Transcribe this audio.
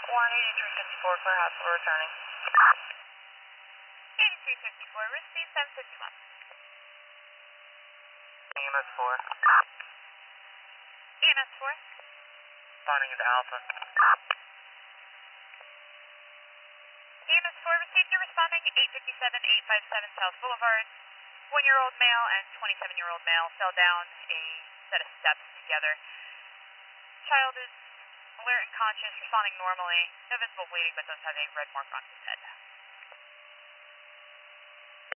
18354 for hospital returning. 8354, receive 751. EMS 4. EMS 4. Responding into Alpha. EMS 4, received. You're responding 857 South Boulevard. 1-year-old male and 27-year-old male fell down a set of steps together. Child is alert and conscious, responding normally. No visible bleeding, but does have a red mark on his head.